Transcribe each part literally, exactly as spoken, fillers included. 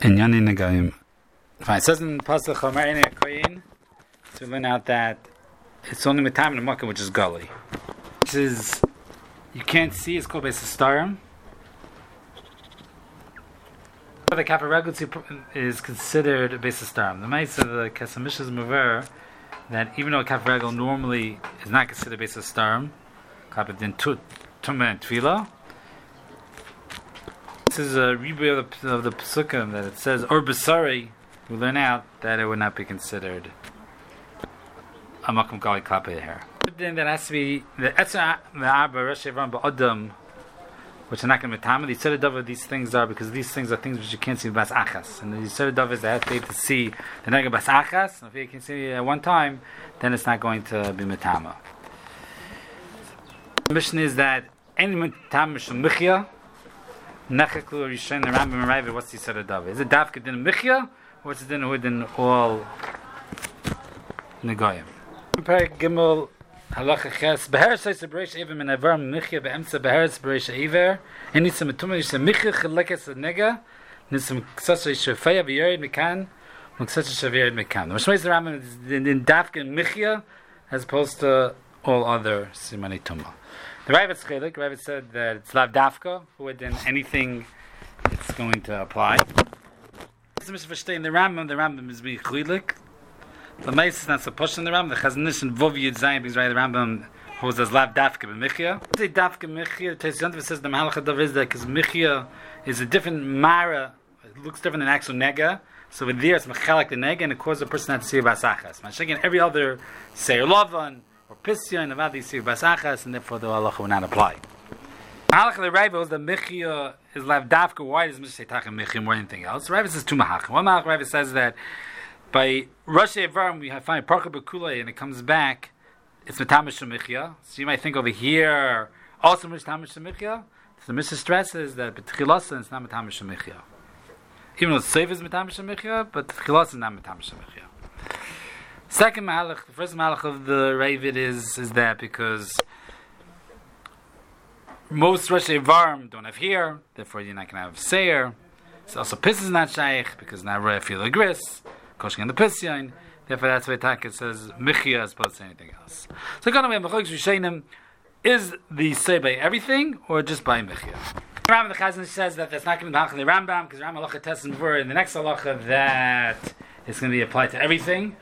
in Yani Nagayim. Fine. It says in Pasuk Chomer Koyin to learn out that it's only with time in the Makkah, which is Gully. This is you can't see. It's called Beis Starim. The Kappa Regutzim is considered Beis Starim. The Maisa of the Kesamish is Maver that even though Kappa Regel normally is not considered Beis Starim, Kappa Din Tumah and Tefillah. This is a review of the, of the Pesukim that it says, or Basari, we learn out that it would not be considered a Makom Gali Klape here. Then that has to be the Etza, the Abba, Rosh Evram, Ba'adam, which are not going to be Tamid. The Yisrael Dava, these things are, because these things are things which you can't see Bas Achas. And the Yisrael Dava is that they have to see the Nega Bas Achas, and if you can see it at one time, then it's not going to be Metama. The mission is that any Metama Mishum Michya, Nechaklu or Yishain, the Rambam and Raiva, what's the Yisrael Dava? Is it Davka Din Michya, or is it Din Hudin all Negoyim? Perik Gimel Halacha Ches Beher Says Bereish Ever Min Avar Michya Beemsa Beher Bereish Ever and Nisam Metuma Nisam Michya Chalekes Nega Nisam Ksasa Shafaya V'Yered Mekan Ksasa Shaviyered Mekan. The Mishmei Rambam is in Davka Michya as opposed to all other Simani Tumah. The Ravid Chelik, Ravid said that it's Lav Dafka, within anything it's going to apply. The Rambam, the Rambam is be Chelik. The Meis is not so pushed in the Rambam. The Chazanish and Vov Yud Zayin, because right, the Rambam holds as Lav Dafka b'Michya. The Dafka Michya, Teis says the Mahalacha Dav is that because Michya is a different Mara, it looks different than actual Nega. So with there it's Mechalak the Nega, and it causes a person not to see Basachas. Mashiach every other Seir Lavan, or Pisya, and Avadi see Basachas, and therefore the halacha will not apply. Halacha the Raiva is that Michya is Lav Dafka. Why does Mishnah say Tachem Michya more than anything else? Raiva says two Mahach. One Mahach Raiva says that by Rosh Evarim we find Parka B'Kulei, and it comes back, it's Metamish Michya. So you might think over here also Metamish Michya. So the Mishnah stresses that B'Tchilasa it's not Metamish Michya. Even though Seif is Metamish Michya, but Tchilasa is not Metamish Michya. Second malach, the first malach of the Ravid is is that because most Rosh Evarim don't have here, therefore you're not going to have Seir. So also Piss is not Shaykh because now Roy feel a gris, Koshkin and the Pisyain. Therefore that's why Taka says Michya as opposed to anything else. So going to be Mechok Shushanim, is the Seir by everything or just by Michya? The Rambam the Chazan says that that's not going to be the Rambam because Rambam halacha tests in in the next halacha that it's going to be applied to everything.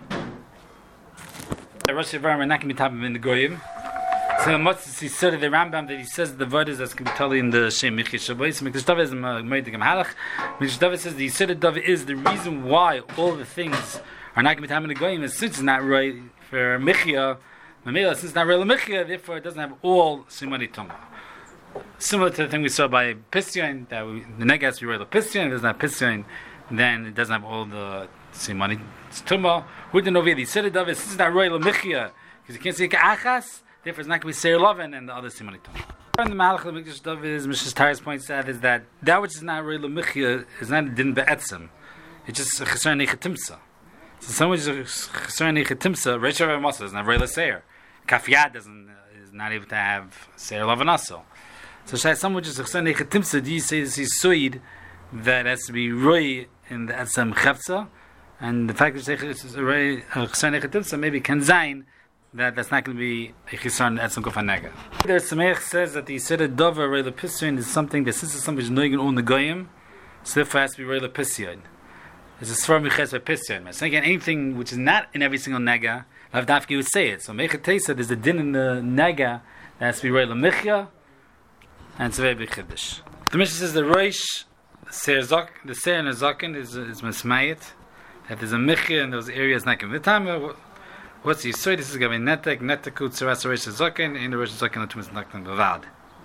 The Rosh Evarim are not going to be top in the Goyim. So much he said the Rambam that he says the word is that's going to be totally in the Shem Michya Shabbos. So Mikdash David is Meidig Halach. Mikdash David says the Yisrael David is the reason why all the things are not going to be top in the Goyim is since it's not right for Michya. Mamela, since it's not real Michya, therefore it doesn't have all Simani Tumah. Similar to the thing we saw by Pisyain, that we, the Neg has to be real Pisyain, it doesn't have Pisyain, then it doesn't have all the Simani Tumah. Who didn't know the Yisrael David since it's not real Michya, because you can't see Ka'achas, therefore it's not going to be Seir Loven and the other Simani Tumah. And the Malach of Mikdash David is, Mishnah Tires points out, is that that which is not real Michya is not a Din Be'etzim. It's just a Chesar Nechatimsa. So someone which is a Chesar Nechatimsa, Reish Rav Masa is not real Seir. Kafiyad doesn't, is not able to have Seir Loven also. So Shai, someone which is a Chesar Nechatimsa, do you say this is Suid that has to be Roy in the Etzem Chefza? And the fact that it's a Chesar Nechatimsa maybe can zayin that that's not going to be a Chesar Etzem Kofanega. The Sameach says that the Yisrael Dover Roy Lepisyon is something that since it's something which is knowing on the Goyim, so therefore it has to be Roy Lepisyon. It's a Svar Miches by Pisyon. So again, anything which is not in every single Nega, Lav Dafki would say it. So Mechat Teisa, there's a din in the Nega that has to be Roy Lemichya, and it's a very big Chiddush. The Mishnah says the Roish, the Seir Zok, the Seir and the Zokin is, is Mesmayit, that there's a Michya in those areas not given the time. What's the Yisrael? This is going to be Netek, Neteku, Tzeras, Roish Zokin, and the Roish Zokin, the Tumas Naktan Bavad.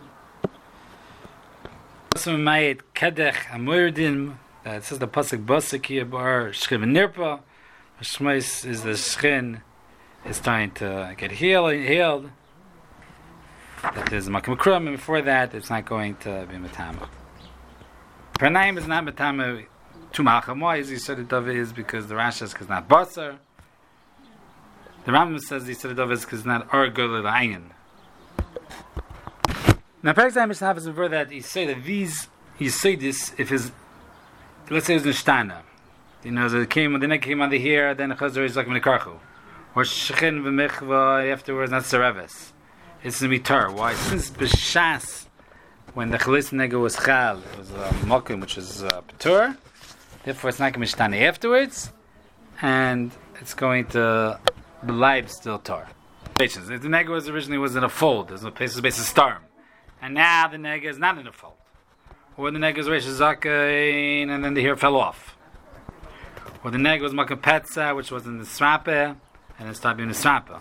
Also Mesmayit, Kedech, Amurdim, it says the Pasuk Basik here, Bar Shchiv Nirpa, Shmais is the Shchin is trying to get healed, healed. That there's Makim Krum, and before that, it's not going to be Matama. Pranayim is not Matama to Malcham. Why is he said it Dove is because the Rashi is because not Basar. The Rambam says he said it Dove is because not Argul Ayin. Now, Parak Zayin Mishnah is a word that he say that these, he say this if his let's say it was Nishtana. You know, so it came, the nega came under here, then the Chazar is like Minikarchu. Or Shechin v'michva afterwards, not Sereves. It's going to be Tur. Why? Since B'shas, when the Chalis nega was Chal, it was a Mokim, which is uh, Tur. Therefore, it's not going to be Mishtana afterwards. And it's going to be live still Tur. If the nega was originally was in a fold, there's no place to base a storm. And now the nega is not in a fold. Or the nega was Reish Zakain, and then the hair fell off. Or the nega was Makkah Petza, which was in the Srape, and it stopped being the Srape.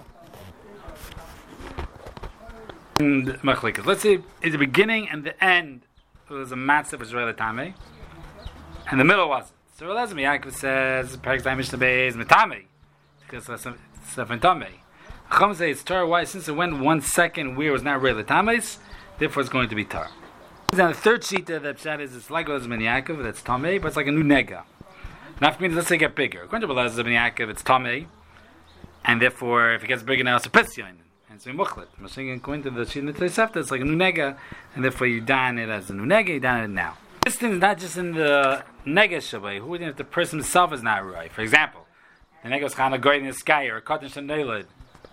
Let's say at the beginning and the end, it was a matzah of Israel Tame, and the middle wasn't. So Elazar Yaakov says, Parak Zayin Mishnah Beis Metame, because it's Sefer Tame. Chum say it's Torah. Why? Since it went one second where it was not really Tames, therefore it's going to be Torah. Then the third sheet that Pshat is it's like Elazar ben Yaakov, that's Tame, but it's like a new nega. Now, if it means let's say it get bigger. According to Elazar ben Yaakov, it's Tame, and therefore if it gets bigger now, it's a Pesyon. And it's a Muchlet. I'm saying according to the sheet in the Tosefta, it's like a new nega, and therefore you don it as a new nega, you don it now. This thing is not just in the nega shabbai. Who if the person himself is not right? For example, the nega is kind of going in the sky or a cotton shanelid.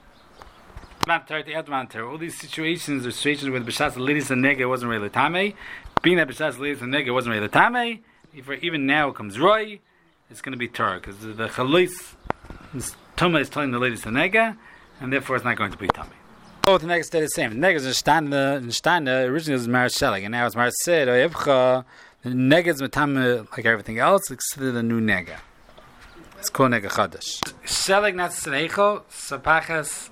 All these situations are situations where the b'shas ladies and nega wasn't really tame. Being that b'shas ladies and nega wasn't really tame, even now it comes roy, it's going to be Torah because the chalis tuma is telling the ladies and nega, and therefore it's not going to be tame. Both the nega stay the same. The nega is nishtana. Originally it was maris shelag, and now it's maris sid or yevcha. The nega is matame like everything else, except the new nega. It's called nega chadash. Shelag not sereicho sapachas.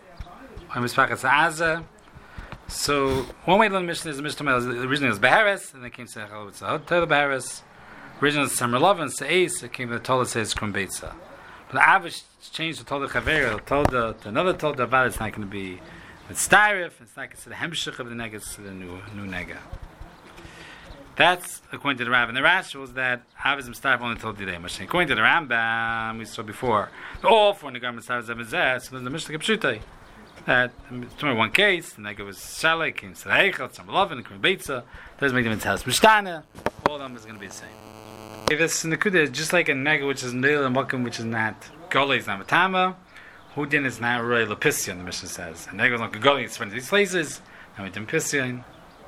So one way to learn Mishnah is the Mishnah originally was Beharis, and then came to Sechel with Sahot Torah Beharis. Originally was Samerlov and Seis, it came to the Torah says Krumbetza. But the Avish changed to Torah Chaver, told to another Torah about it's not going to be with Styrif, it's not considered Hemshich of the Nega, it's the new new Nega. That's according to the Rav. And the Rash was that Avish and Styrif only told today. According to the Rambam, we saw before, all four Negar Styrif Zevizeh, so there's the Mishnah Kepshutai. That tomorrow one case, the nega was Shalek, came Sereichel, some love, and Krumbetza. Doesn't make them into house Mishtana. All of them is going to be the same. Okay, this Nakuda is just like a nega which is Nil and Mokum, which is not Goli, is not Matama. Hudin is not Roy Lepisyon, the Mishnah says. A nega is not Goli, it's from these places. Now we do Pisyon.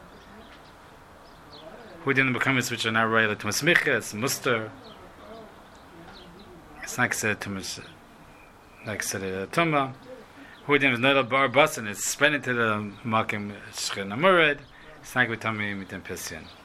Hudin the Mokumis which are not Roy Letumasmicha, it's Muster. It's not considered Tumas, not considered Tumah. Who didn't know the bar bus and it's spread into the makim shchen amurid. It's not going to tell me with the pisyon.